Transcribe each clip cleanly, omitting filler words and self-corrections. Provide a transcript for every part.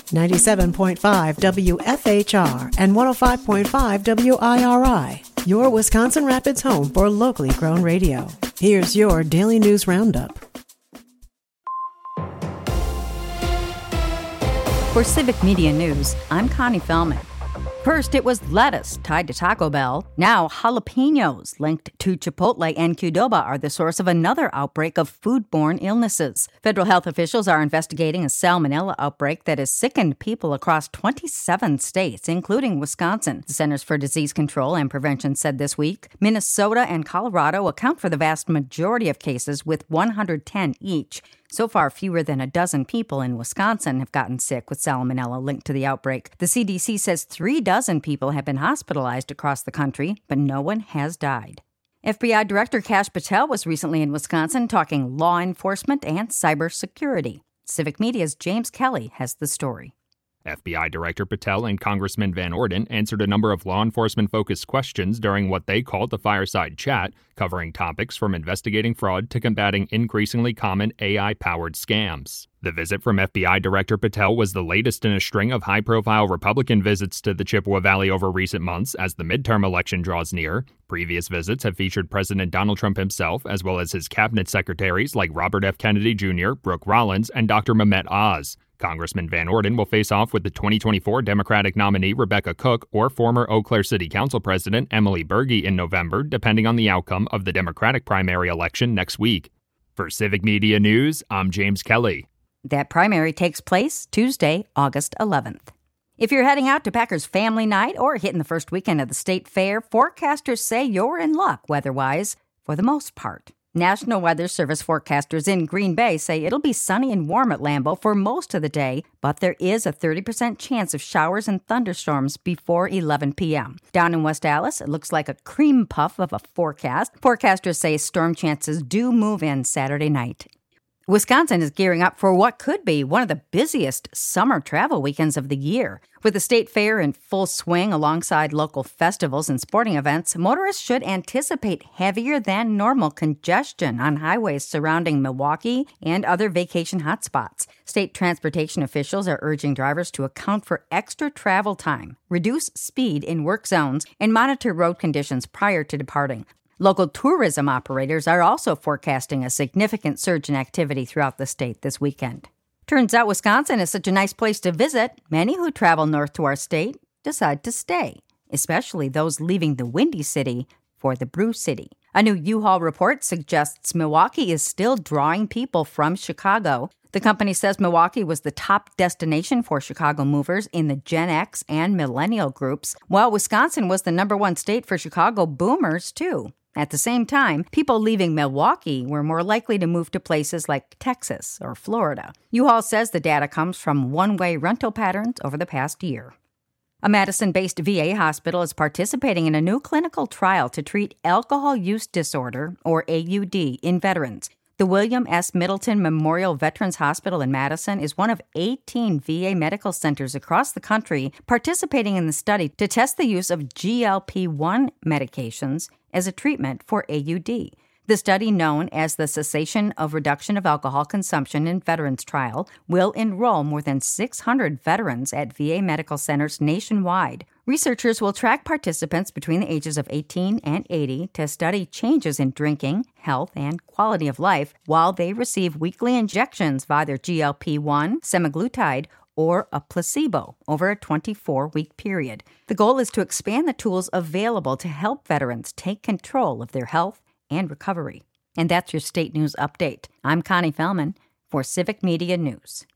97.5 WFHR and 105.5 WIRI, your Wisconsin Rapids home for locally grown radio. Here's your Daily News Roundup. For Civic Media News, I'm Connie Fellman. First, it was lettuce tied to Taco Bell. Now, jalapenos linked to Chipotle and Qdoba are the source of another outbreak of foodborne illnesses. Federal health officials are investigating a salmonella outbreak that has sickened people across 27 states, including Wisconsin. The Centers for Disease Control and Prevention said this week Minnesota and Colorado account for the vast majority of cases, with 110 each. So far, fewer than a dozen people in Wisconsin have gotten sick with salmonella linked to the outbreak. The CDC says 36 people have been hospitalized across the country, but no one has died. FBI Director Kash Patel was recently in Wisconsin talking law enforcement and cybersecurity. Civic Media's James Kelly has the story. FBI Director Patel and Congressman Van Orden answered a number of law enforcement-focused questions during what they called the fireside chat, covering topics from investigating fraud to combating increasingly common AI-powered scams. The visit from FBI Director Patel was the latest in a string of high-profile Republican visits to the Chippewa Valley over recent months as the midterm election draws near. Previous visits have featured President Donald Trump himself, as well as his cabinet secretaries like Robert F. Kennedy Jr., Brooke Rollins, and Dr. Mehmet Oz. Congressman Van Orden will face off with the 2024 Democratic nominee Rebecca Cook or former Eau Claire City Council President Emily Berge in November, depending on the outcome of the Democratic primary election next week. For Civic Media News, I'm James Kelly. That primary takes place Tuesday, August 11th. If you're heading out to Packers Family Night or hitting the first weekend of the State Fair, forecasters say you're in luck weather-wise for the most part. National Weather Service forecasters in Green Bay say it'll be sunny and warm at Lambeau for most of the day, but there is a 30% chance of showers and thunderstorms before 11 p.m. Down in West Allis, it looks like a cream puff of a forecast. Forecasters say storm chances do move in Saturday night. Wisconsin is gearing up for what could be one of the busiest summer travel weekends of the year. With the state fair in full swing alongside local festivals and sporting events, motorists should anticipate heavier than normal congestion on highways surrounding Milwaukee and other vacation hotspots. State transportation officials are urging drivers to account for extra travel time, reduce speed in work zones, and monitor road conditions prior to departing. Local tourism operators are also forecasting a significant surge in activity throughout the state this weekend. Turns out Wisconsin is such a nice place to visit, many who travel north to our state decide to stay, especially those leaving the Windy City for the Brew City. A new U-Haul report suggests Milwaukee is still drawing people from Chicago. The company says Milwaukee was the top destination for Chicago movers in the Gen X and Millennial groups, while Wisconsin was the number one state for Chicago boomers, too. At the same time, people leaving Milwaukee were more likely to move to places like Texas or Florida. U-Haul says the data comes from one-way rental patterns over the past year. A Madison-based VA hospital is participating in a new clinical trial to treat alcohol use disorder, or AUD, in veterans. The William S. Middleton Memorial Veterans Hospital in Madison is one of 18 VA medical centers across the country participating in the study to test the use of GLP-1 medications as a treatment for AUD. The study, known as the Cessation of Reduction of Alcohol Consumption in Veterans Trial, will enroll more than 600 veterans at VA medical centers nationwide. Researchers will track participants between the ages of 18 and 80 to study changes in drinking, health, and quality of life while they receive weekly injections of either GLP-1, semaglutide, or a placebo over a 24-week period. The goal is to expand the tools available to help veterans take control of their health and recovery. And that's your State News Update. I'm Connie Fellman for Civic Media News.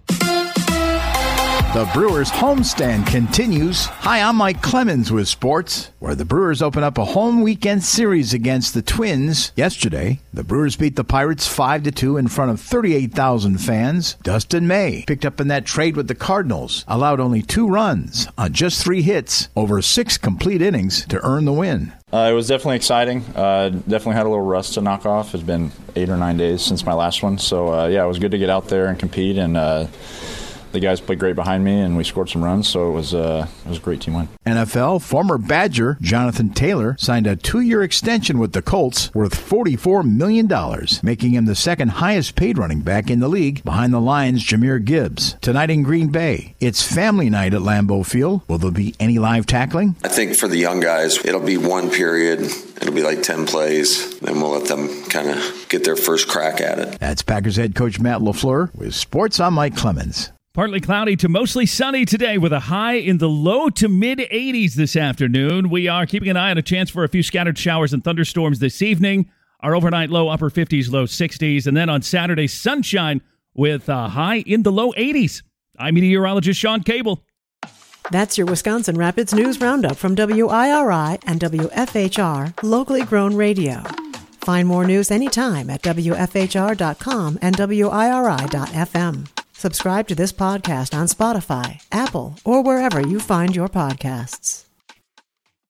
The Brewers homestand continues. Hi, I'm Mike Clemens with sports, where the Brewers open up a home weekend series against the Twins. Yesterday, the Brewers beat the Pirates 5-2 in front of 38,000 fans. Dustin May picked up in that trade with the Cardinals, allowed only 2 runs on just 3 hits over 6 complete innings to earn the win. It was definitely exciting. Definitely had a little rust to knock off. It's been 8 or 9 days since my last one. So, it was good to get out there and compete and the guys played great behind me, and we scored some runs, so it was a great team win. NFL former Badger Jonathan Taylor signed a 2-year extension with the Colts worth $44 million, making him the second highest paid running back in the league behind the Lions' Jahmyr Gibbs. Tonight in Green Bay, it's family night at Lambeau Field. Will there be any live tackling? I think for the young guys, it'll be one period. It'll be like 10 plays. Then we'll let them kind of get their first crack at it. That's Packers head coach Matt LaFleur with Sports. I'm Mike Clemens. Partly cloudy to mostly sunny today with a high in the low to mid-80s this afternoon. We are keeping an eye on a chance for a few scattered showers and thunderstorms this evening. Our overnight low upper 50s, low 60s. And then on Saturday, sunshine with a high in the low 80s. I'm meteorologist Sean Cable. That's your Wisconsin Rapids News Roundup from WIRI and WFHR, locally grown radio. Find more news anytime at WFHR.com and WIRI.FM. Subscribe to this podcast on Spotify, Apple, or wherever you find your podcasts.